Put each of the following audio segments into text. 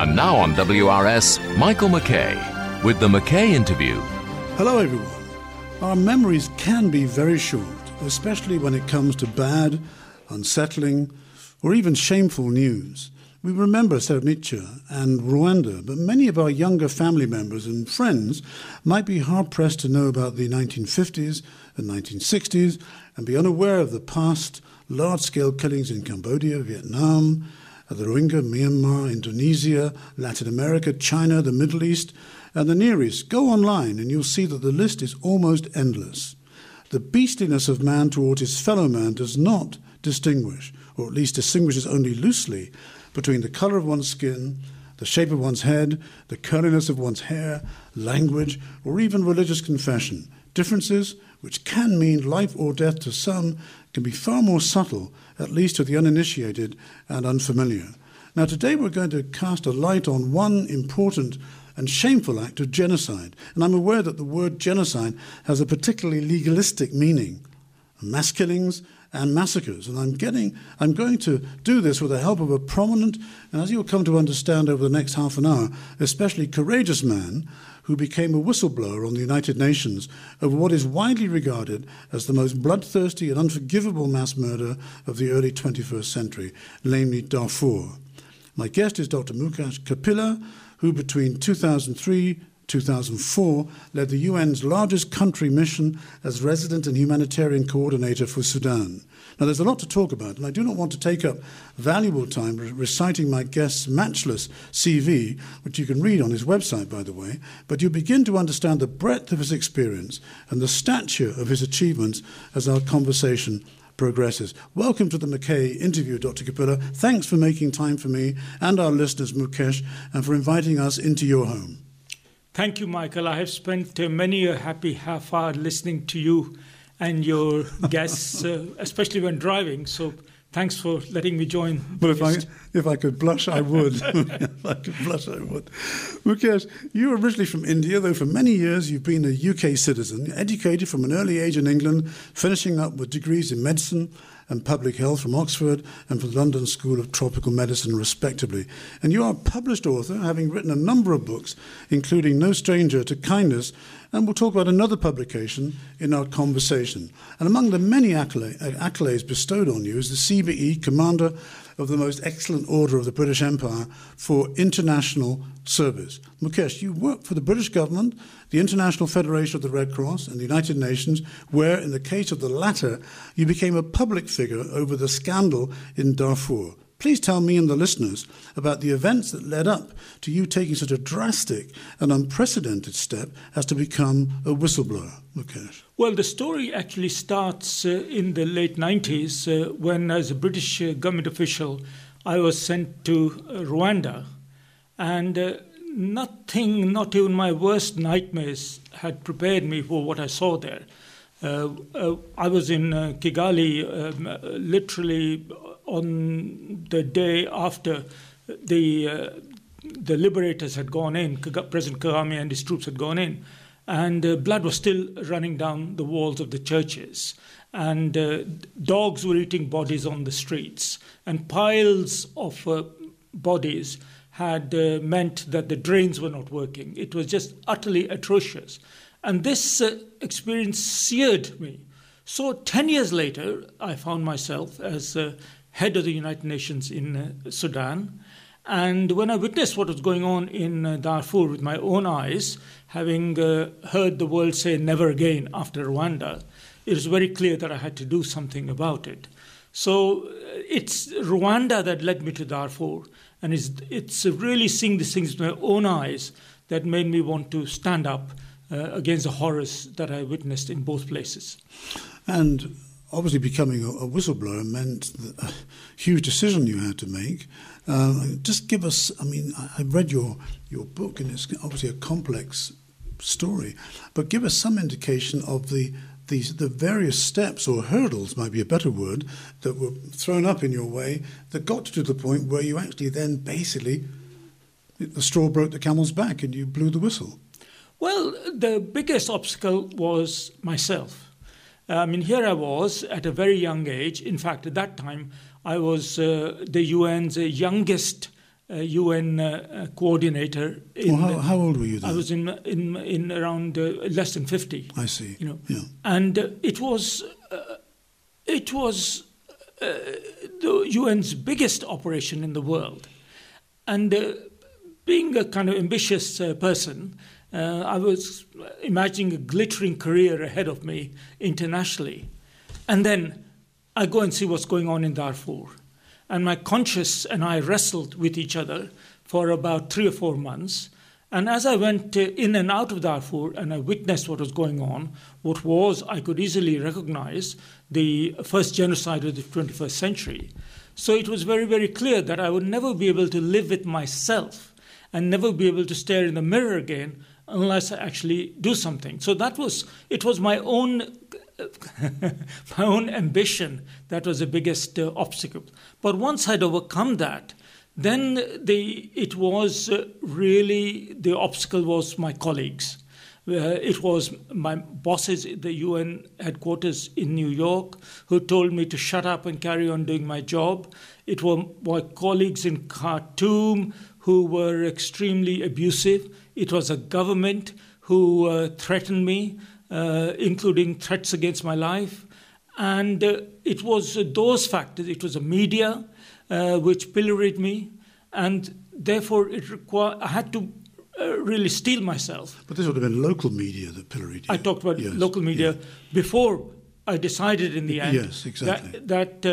And now on WRS, Michael McKay with the McKay Interview. Hello everyone. Our memories can be very short, especially when it comes to bad, unsettling, or even shameful news. We remember Srebrenica and Rwanda, but many of our younger family members and friends might be hard-pressed to know about the 1950s and 1960s and be unaware of the past large-scale killings in Cambodia, Vietnam, the Rohingya, Myanmar, Indonesia, Latin America, China, the Middle East, and the Near East. Go online and you'll see that the list is almost endless. The beastliness of man towards his fellow man does not distinguish, or at least distinguishes only loosely, between the colour of one's skin, the shape of one's head, the curliness of one's hair, language, or even religious confession. Differences, which can mean life or death to some, can be far more subtle, at least to the uninitiated and unfamiliar. Now, today we're going to cast a light on one important and shameful act of genocide. And I'm aware that the word genocide has a particularly legalistic meaning. Mass killings and massacres. And I'm going to do this with the help of a prominent, and as you'll come to understand over the next half an hour, especially courageous man who became a whistleblower on the United Nations over what is widely regarded as the most bloodthirsty and unforgivable mass murder of the early 21st century, namely Darfur. My guest is Dr. Mukesh Kapila, who between 2003-2004 led the UN's largest country mission as resident and humanitarian coordinator for Sudan. Now, there's a lot to talk about, and I do not want to take up valuable time reciting my guest's matchless CV, which you can read on his website, by the way, but you begin to understand the breadth of his experience and the stature of his achievements as our conversation progresses. Welcome to the McKay Interview, Dr. Kapila. Thanks for making time for me and our listeners, Mukesh, and for inviting us into your home. Thank you, Michael. I have spent many a happy half hour listening to you and your guests, especially when driving. So thanks for letting me join. Well, if I could blush, I would. If I could blush, I would. Mukesh, you're originally from India, though for many years you've been a UK citizen, educated from an early age in England, finishing up with degrees in medicine and public health from Oxford and from the London School of Tropical Medicine, respectively. And you are a published author, having written a number of books, including No Stranger to Kindness, and we'll talk about another publication in our conversation. And among the many accolades bestowed on you is the CBE Commander of the Most Excellent Order of the British Empire for International Service. Mukesh, you worked for the British government, the International Federation of the Red Cross, and the United Nations, where, in the case of the latter, you became a public figure over the scandal in Darfur. Please tell me and the listeners about the events that led up to you taking such a drastic and unprecedented step as to become a whistleblower, Mukesh. Well, the story actually starts in the late 90s when, as a British government official, I was sent to Rwanda. And nothing, not even my worst nightmares, had prepared me for what I saw there. I was in Kigali literally on the day after the liberators had gone in, President Kagame and his troops had gone in, and blood was still running down the walls of the churches, and dogs were eating bodies on the streets, and piles of bodies had meant that the drains were not working. It was just utterly atrocious. And this experience seared me. So 10 years later, I found myself as head of the United Nations in Sudan. And when I witnessed what was going on in Darfur with my own eyes, having heard the world say never again after Rwanda, it was very clear that I had to do something about it. So it's Rwanda that led me to Darfur. And it's really seeing these things with my own eyes that made me want to stand up against the horrors that I witnessed in both places. And obviously becoming a whistleblower meant a huge decision you had to make. Just give us, I read your book, and it's obviously a complex story, but give us some indication of the various steps, or hurdles might be a better word, that were thrown up in your way that got to the point where you actually then basically, the straw broke the camel's back and you blew the whistle. Well, the biggest obstacle was myself. Here I was at a very young age. In fact, at that time, I was the UN's youngest UN coordinator. How old were you then? I was in around less than 50. I see. You know, yeah. And it was the UN's biggest operation in the world. And being a kind of ambitious person, I was imagining a glittering career ahead of me internationally. And then I go and see what's going on in Darfur. And my conscience and I wrestled with each other for about 3 or 4 months. And as I went in and out of Darfur and I witnessed what was going on, what was, I could easily recognize, the first genocide of the 21st century. So it was very, very clear that I would never be able to live with myself and never be able to stare in the mirror again unless I actually do something. So it was my own my own ambition that was the biggest obstacle. But once I'd overcome that, then it was really, the obstacle was my colleagues. It was my bosses at the UN headquarters in New York who told me to shut up and carry on doing my job. It were my colleagues in Khartoum who were extremely abusive. It was a government who threatened me, including threats against my life. And it was those factors. It was the media which pilloried me. And therefore, I had to really steel myself. But this would have been local media that pilloried you. I talked about local media before I decided in the end that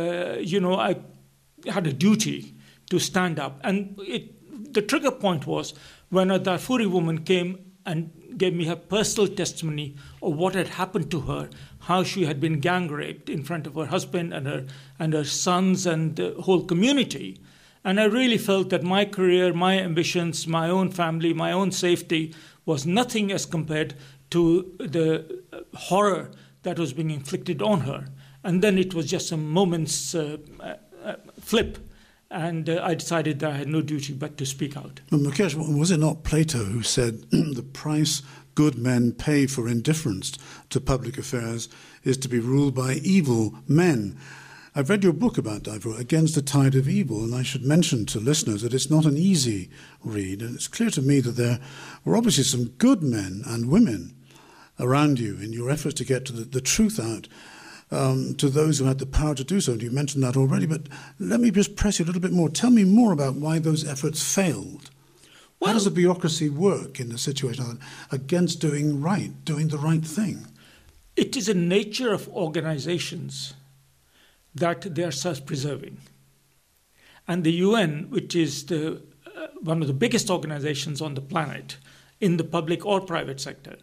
I had a duty to stand up. And the trigger point was when a Darfuri woman came and gave me her personal testimony of what had happened to her, how she had been gang raped in front of her husband and her sons and the whole community. And I really felt that my career, my ambitions, my own family, my own safety was nothing as compared to the horror that was being inflicted on her. And then it was just a moment's flip. And I decided that I had no duty but to speak out. Well, Mukesh, was it not Plato who said the price good men pay for indifference to public affairs is to be ruled by evil men? I've read your book about Darfur, Against the Tide of Evil, and I should mention to listeners that it's not an easy read. And it's clear to me that there were obviously some good men and women around you in your efforts to get to the truth out to those who had the power to do so. And you mentioned that already, but let me just press you a little bit more. Tell me more about why those efforts failed. Well, how does the bureaucracy work in a situation against doing the right thing? It is a nature of organizations that they are self-preserving. And the UN, which is one of the biggest organizations on the planet, in the public or private sector,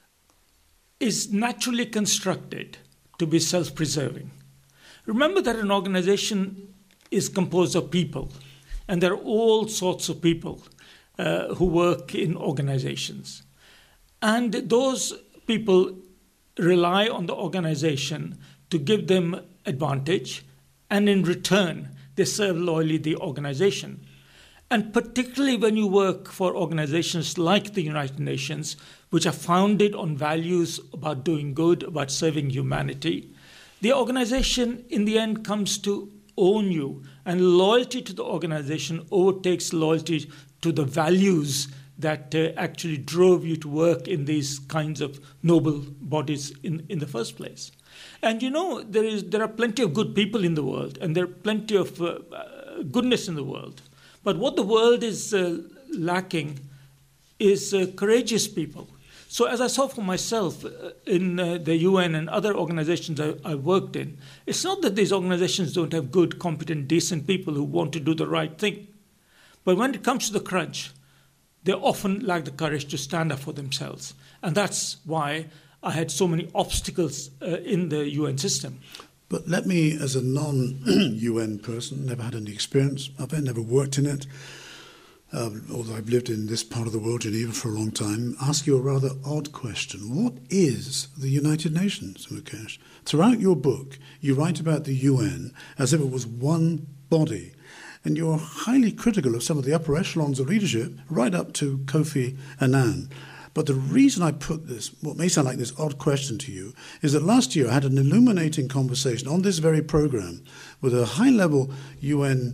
is naturally constructed to be self-preserving. Remember that an organization is composed of people, and there are all sorts of people who work in organizations. And those people rely on the organization to give them advantage, and in return, they serve loyally the organization. And particularly when you work for organizations like the United Nations, which are founded on values about doing good, about serving humanity, the organization in the end comes to own you, and loyalty to the organization overtakes loyalty to the values that actually drove you to work in these kinds of noble bodies in the first place. And there are plenty of good people in the world, and there are plenty of goodness in the world. But what the world is lacking is courageous people. So as I saw for myself in the UN and other organizations I worked in, it's not that these organizations don't have good, competent, decent people who want to do the right thing. But when it comes to the crunch, they often lack the courage to stand up for themselves. And that's why I had so many obstacles in the UN system. But let me, as a non-UN person, never had any experience of it, never worked in it, although I've lived in this part of the world, Geneva, for a long time, ask you a rather odd question. What is the United Nations, Mukesh? Throughout your book, you write about the UN as if it was one body, and you're highly critical of some of the upper echelons of leadership, right up to Kofi Annan. But the reason I put this, what may sound like this odd question to you, is that last year I had an illuminating conversation on this very program with a high-level UN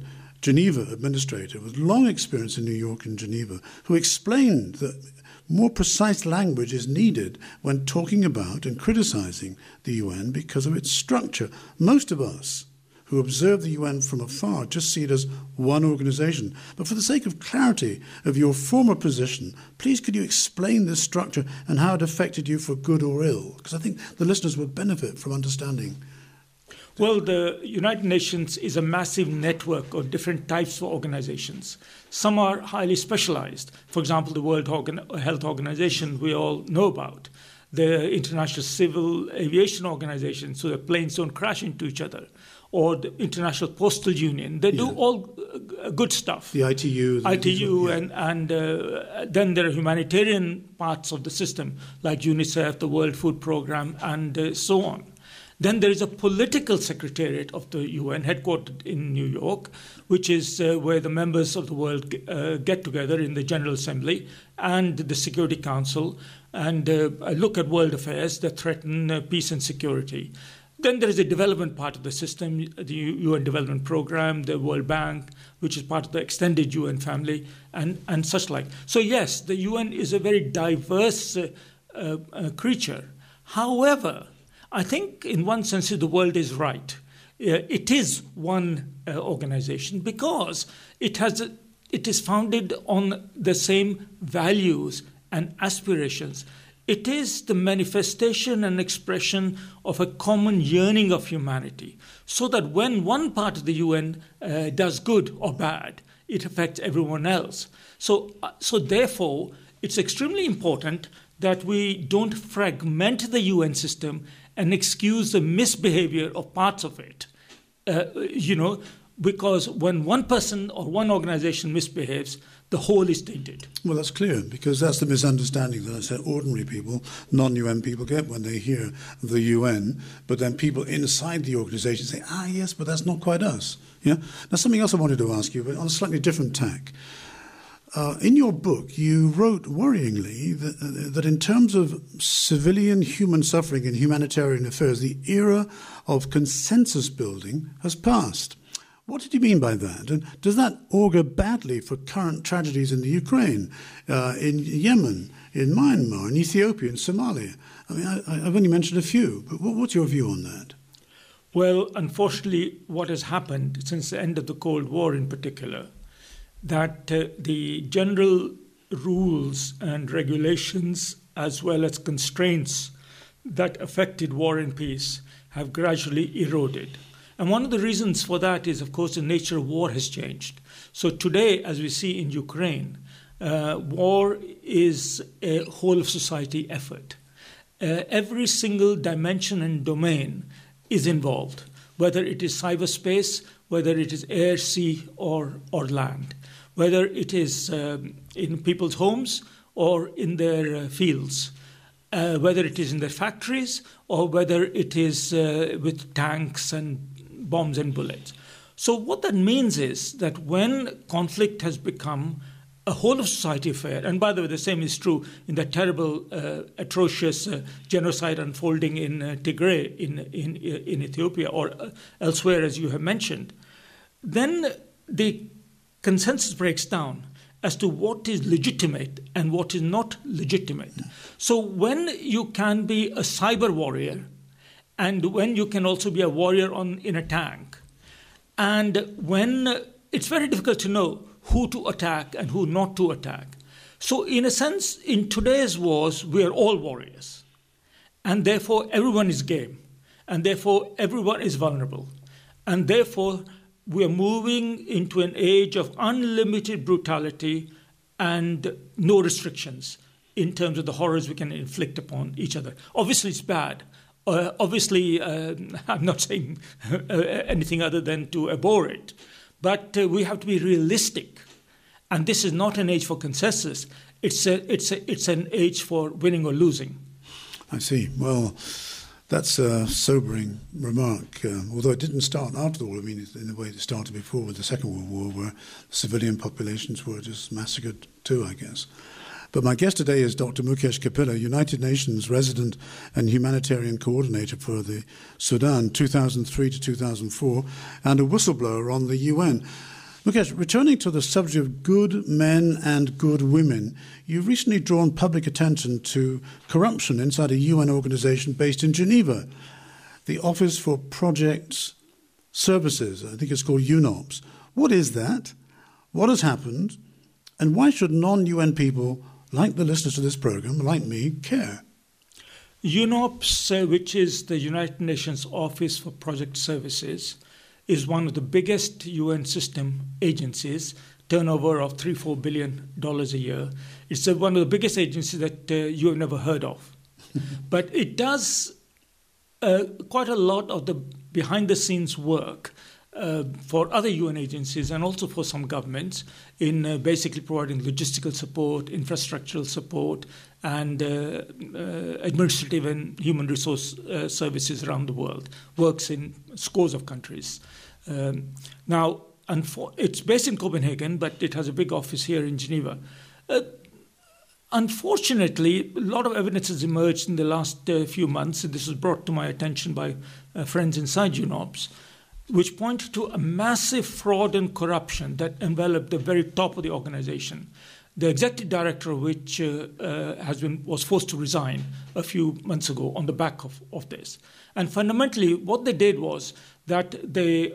Geneva administrator with long experience in New York and Geneva, who explained that more precise language is needed when talking about and criticizing the UN because of its structure. Most of us who observe the UN from afar just see it as one organization. But for the sake of clarity of your former position, please could you explain this structure and how it affected you for good or ill? Because I think the listeners would benefit from understanding. Well, the United Nations is a massive network of different types of organizations. Some are highly specialized. For example, the World Health Organization we all know about. The International Civil Aviation Organization, so that planes don't crash into each other. Or the International Postal Union. They do all good stuff. The ITU. And then there are humanitarian parts of the system, like UNICEF, the World Food Programme, and so on. Then there is a political secretariat of the UN, headquartered in New York, which is where the members of the world get together in the General Assembly and the Security Council and look at world affairs that threaten peace and security. Then there is a development part of the system, the UN Development Programme, the World Bank, which is part of the extended UN family, and such like. So yes, the UN is a very diverse creature. However, I think in one sense the world is right. It is one organization because it is founded on the same values and aspirations. It is the manifestation and expression of a common yearning of humanity, so that when one part of the UN does good or bad, it affects everyone else. So therefore, it's extremely important that we don't fragment the UN system and excuse the misbehavior of parts of it. Because when one person or one organization misbehaves, the whole is tainted. Well, that's clear, because that's the misunderstanding that I said ordinary people, non-UN people get when they hear the UN, but then people inside the organization say, yes, but that's not quite us. Yeah. Now, something else I wanted to ask you, but on a slightly different tack. In your book, you wrote worryingly that in terms of civilian human suffering and humanitarian affairs, the era of consensus building has passed. What did you mean by that? And does that augur badly for current tragedies in the Ukraine, in Yemen, in Myanmar, in Ethiopia, in Somalia? I mean, I've only mentioned a few, but what's your view on that? Well, unfortunately, what has happened since the end of the Cold War in particular, that the general rules and regulations as well as constraints that affected war and peace have gradually eroded. And one of the reasons for that is, of course, the nature of war has changed. So today, as we see in Ukraine, war is a whole of society effort. Every single dimension and domain is involved, whether it is cyberspace, whether it is air, sea, or land, whether it is in people's homes or in their fields, whether it is in their factories or whether it is with tanks and bombs and bullets. So what that means is that when conflict has become a whole of society affair, and by the way, the same is true in that terrible, atrocious genocide unfolding in Tigray in Ethiopia or elsewhere, as you have mentioned, then the consensus breaks down as to what is legitimate and what is not legitimate. So when you can be a cyber warrior, and when you can also be a warrior in a tank, and when it's very difficult to know who to attack and who not to attack. So in a sense, in today's wars, we are all warriors. And therefore, everyone is game. And therefore, everyone is vulnerable. And therefore, we are moving into an age of unlimited brutality and no restrictions in terms of the horrors we can inflict upon each other. Obviously, it's bad. Obviously, I'm not saying anything other than to abhor it. But we have to be realistic. And this is not an age for consensus. It's an age for winning or losing. I see. Well, that's a sobering remark, although it didn't start after the war. I mean, in the way it started before with the Second World War, where civilian populations were just massacred too, I guess. But my guest today is Dr. Mukesh Kapila, United Nations resident and humanitarian coordinator for the Sudan, 2003 to 2004, and a whistleblower on the UN. Mukesh, returning to the subject of good men and good women, you've recently drawn public attention to corruption inside a UN organization based in Geneva, the Office for Project Services. I think it's called UNOPS. What is that? What has happened? And why should non-UN people, like the listeners to this program, like me, care? UNOPS, which is the United Nations Office for Project Services, is one of the biggest UN system agencies, turnover of $3-4 billion a year. It's one of the biggest agencies that you have never heard of. But it does quite a lot of the behind-the-scenes work for other UN agencies and also for some governments in basically providing logistical support, infrastructural support, and administrative and human resource services around the world. Works in scores of countries. Now, it's based in Copenhagen, but it has a big office here in Geneva. Unfortunately, a lot of evidence has emerged in the last few months, and this was brought to my attention by friends inside UNOPS, which point to a massive fraud and corruption that enveloped the very top of the organization. The executive director of which was forced to resign a few months ago on the back of this. And fundamentally, what they did was that they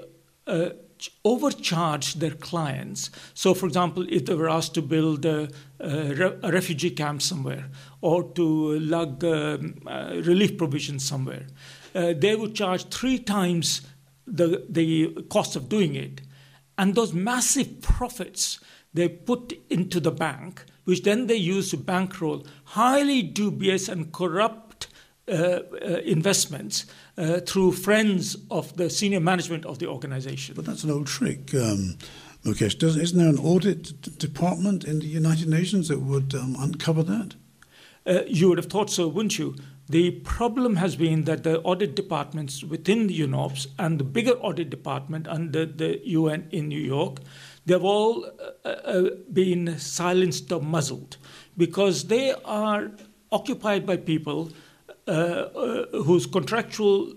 overcharged their clients. So, for example, if they were asked to build a refugee camp somewhere or to lug relief provisions somewhere, they would charge 3 times the cost of doing it. And those massive profits they put into the bank, which then they use to bankroll highly dubious and corrupt investments through friends of the senior management of the organization. But that's an old trick, Mukesh. Isn't there an audit department in the United Nations that would uncover that? You would have thought so, wouldn't you? The problem has been that the audit departments within the UNOPS and the bigger audit department under the UN in New York, they've all been silenced or muzzled because they are occupied by people whose contractual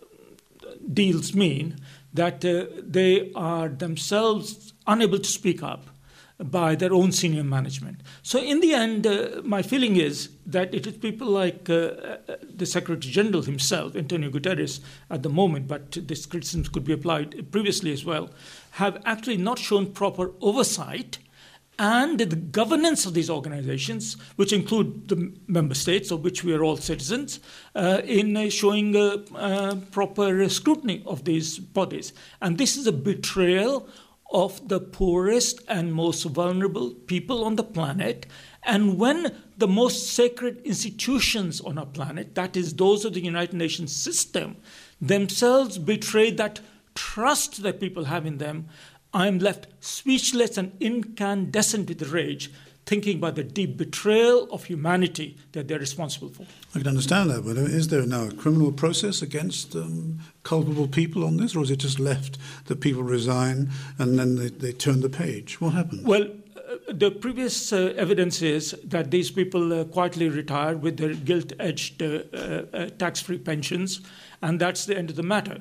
deals mean that they are themselves unable to speak up by their own senior management. So in the end, my feeling is that it is people like the Secretary General himself, Antonio Guterres, at the moment, but this criticism could be applied previously as well, have actually not shown proper oversight and the governance of these organizations, which include the member states, of which we are all citizens, in showing proper scrutiny of these bodies. And this is a betrayal of the poorest and most vulnerable people on the planet. And when the most sacred institutions on our planet, that is those of the United Nations system, themselves betray that trust that people have in them, I am left speechless and incandescent with rage, thinking about the deep betrayal of humanity that they're responsible for. I can understand that, but is there now a criminal process against culpable people on this, or is it just left that people resign and then they turn the page? What happens? Well, the previous evidence is that these people quietly retired with their gilt-edged tax-free pensions, and that's the end of the matter.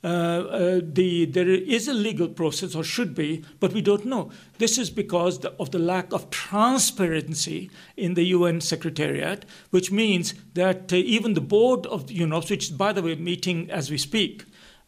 There is a legal process, or should be, but we don't know. This is because of the lack of transparency in the UN Secretariat, which means that even the board of the UNOPS, which is, by the way, meeting as we speak,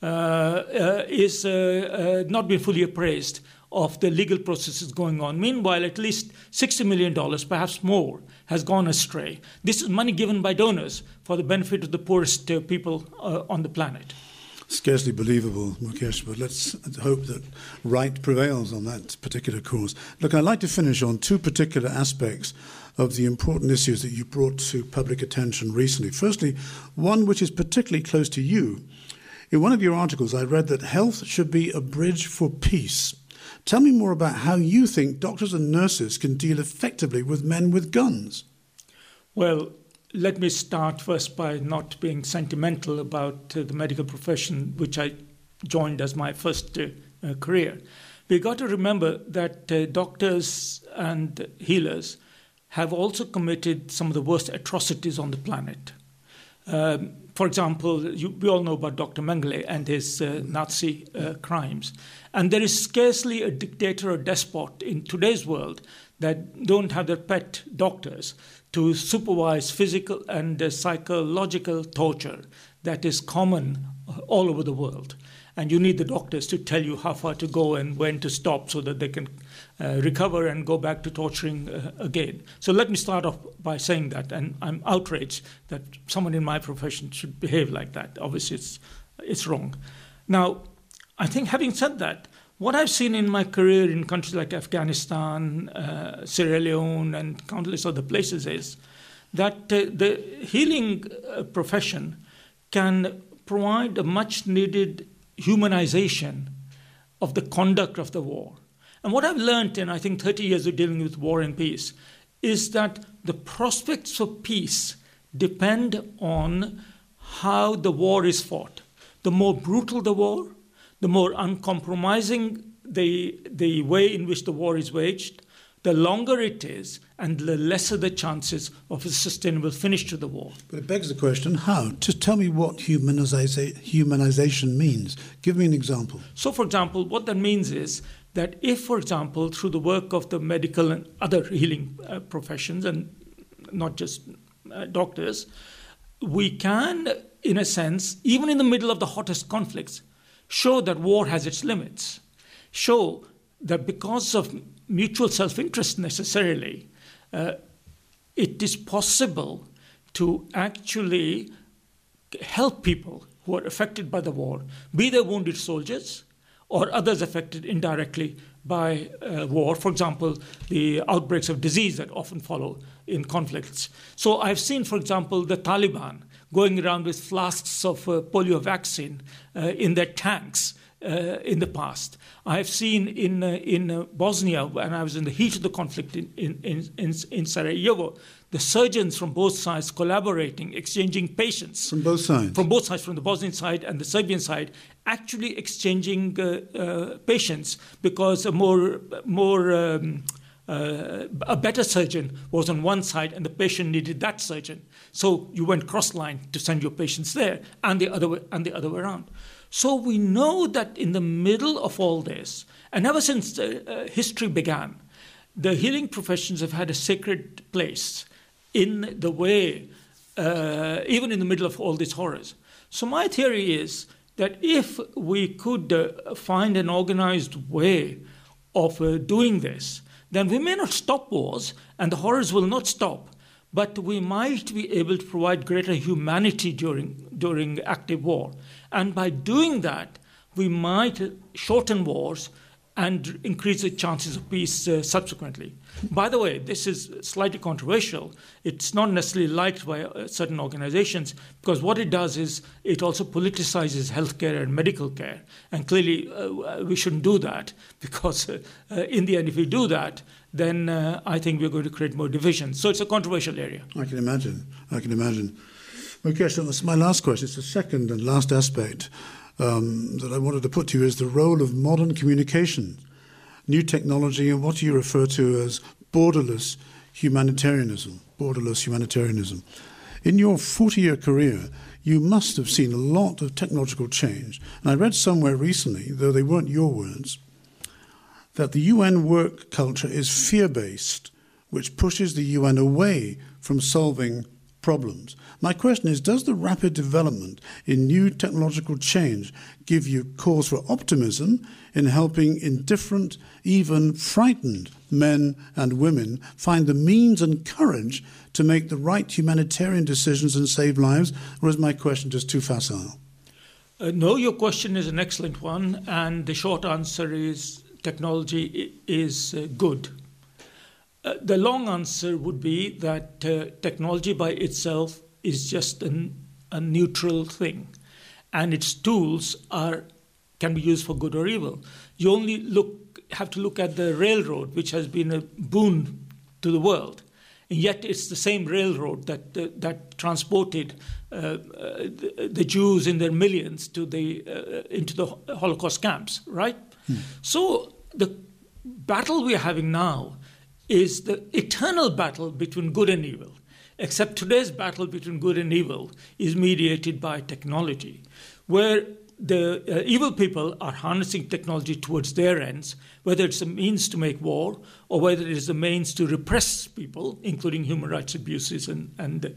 is not being fully appraised of the legal processes going on. Meanwhile, at least $60 million, perhaps more, has gone astray. This is money given by donors for the benefit of the poorest people on the planet. Scarcely believable, Mukesh, but let's hope that right prevails on that particular cause. Look, I'd like to finish on 2 particular aspects of the important issues that you brought to public attention recently. Firstly, one which is particularly close to you. In one of your articles, I read that health should be a bridge for peace. Tell me more about how you think doctors and nurses can deal effectively with men with guns. Well, let me start first by not being sentimental about the medical profession, which I joined as my first career. We've got to remember that doctors and healers have also committed some of the worst atrocities on the planet. For example, we all know about Dr. Mengele and his Nazi crimes. And there is scarcely a dictator or despot in today's world that don't have their pet doctors to supervise physical and psychological torture that is common all over the world. And you need the doctors to tell you how far to go and when to stop so that they can recover and go back to torturing again. So let me start off by saying that, and I'm outraged that someone in my profession should behave like that. Obviously, it's wrong. Now, I think having said that, what I've seen in my career in countries like Afghanistan, Sierra Leone, and countless other places is that the healing profession can provide a much-needed humanization of the conduct of the war. And what I've learned in, I think, 30 years of dealing with war and peace is that the prospects for peace depend on how the war is fought. The more brutal the war, the more uncompromising the way in which the war is waged, the longer it is, and the lesser the chances of a sustainable finish to the war. But it begs the question, how? Just tell me what humanization means. Give me an example. So, for example, what that means is that if, for example, through the work of the medical and other healing professions, and not just doctors, we can, in a sense, even in the middle of the hottest conflicts, show that war has its limits, show that because of mutual self-interest necessarily, it is possible to actually help people who are affected by the war, be they wounded soldiers or others affected indirectly by war. For example, the outbreaks of disease that often follow in conflicts. So I've seen, for example, the Taliban going around with flasks of polio vaccine in their tanks in the past. I have seen in Bosnia, when I was in the heat of the conflict in Sarajevo, the surgeons from both sides collaborating, exchanging patients. From both sides? From both sides, from the Bosnian side and the Serbian side, actually exchanging patients because a better surgeon was on one side and the patient needed that surgeon. So you went cross-line to send your patients there and the other way around. So we know that in the middle of all this, and ever since history began, the healing professions have had a sacred place in the way, even in the middle of all these horrors. So my theory is that if we could find an organized way of doing this, then we may not stop wars and the horrors will not stop, but we might be able to provide greater humanity during active war. And by doing that, we might shorten wars and increase the chances of peace subsequently. By the way, this is slightly controversial. It's not necessarily liked by certain organizations because what it does is it also politicizes healthcare and medical care. And clearly, we shouldn't do that because in the end, if we do that, then I think we're going to create more division. So it's a controversial area. I can imagine. Okay, so that's my last question. It's the second and last aspect that I wanted to put to you is the role of modern communication, new technology, and what you refer to as borderless humanitarianism. In your 40-year career, you must have seen a lot of technological change. And I read somewhere recently, though they weren't your words, that the UN work culture is fear-based, which pushes the UN away from solving problems. My question is, does the rapid development in new technological change give you cause for optimism in helping indifferent, even frightened men and women find the means and courage to make the right humanitarian decisions and save lives, or is my question just too facile? No, your question is an excellent one, and the short answer is technology is good. The long answer would be that technology by itself is just a neutral thing, and its tools can be used for good or evil. You only have to look at the railroad, which has been a boon to the world, and yet it's the same railroad that transported the Jews in their millions into the Holocaust camps, right? So the battle we are having now is the eternal battle between good and evil. except today's battle between good and evil is mediated by technology, where the evil people are harnessing technology towards their ends, whether it's a means to make war or whether it is a means to repress people, including human rights abuses and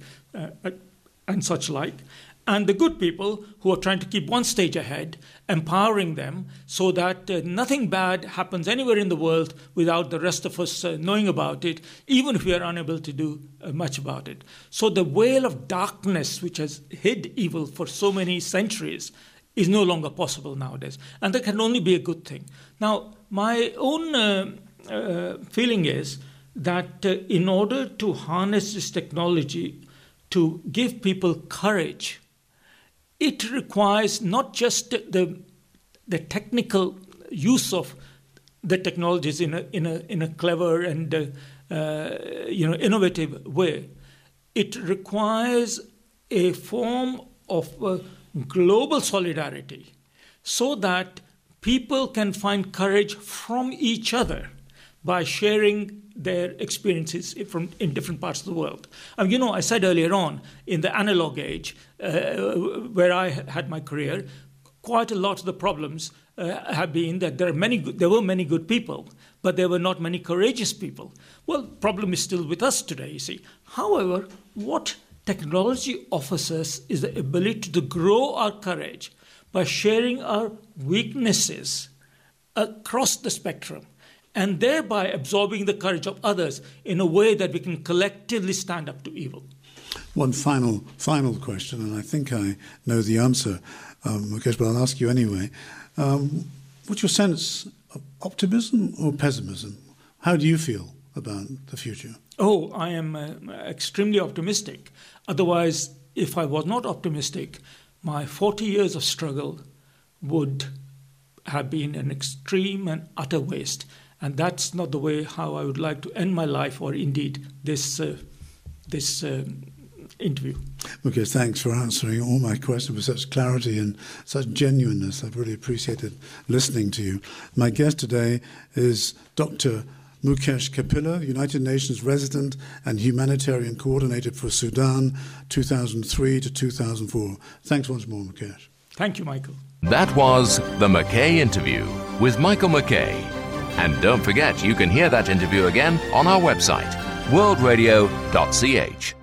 such like. And the good people who are trying to keep one stage ahead, empowering them so that nothing bad happens anywhere in the world without the rest of us knowing about it, even if we are unable to do much about it. So the veil of darkness which has hid evil for so many centuries is no longer possible nowadays. And that can only be a good thing. Now, my own feeling is that in order to harness this technology to give people courage, it requires not just the technical use of the technologies in a clever and innovative way. It requires a form of global solidarity so that people can find courage from each other by sharing their experiences in different parts of the world. I said earlier on, in the analog age, where I had my career, quite a lot of the problems have been that there were many good people, but there were not many courageous people. Well, the problem is still with us today, you see. However, what technology offers us is the ability to grow our courage by sharing our weaknesses across the spectrum, and thereby absorbing the courage of others in a way that we can collectively stand up to evil. One final question, and I think I know the answer, Mukesh, but I'll ask you anyway. What's your sense of optimism or pessimism? How do you feel about the future? Oh, I am extremely optimistic. Otherwise, if I was not optimistic, my 40 years of struggle would have been an extreme and utter waste. And that's not the way how I would like to end my life, or indeed this interview. Okay, thanks for answering all my questions with such clarity and such genuineness. I've really appreciated listening to you. My guest today is Dr. Mukesh Kapila, United Nations Resident and Humanitarian Coordinator for Sudan, 2003 to 2004. Thanks once more, Mukesh. Thank you, Michael. That was the McKay Interview with Michael McKay. And don't forget, you can hear that interview again on our website, worldradio.ch.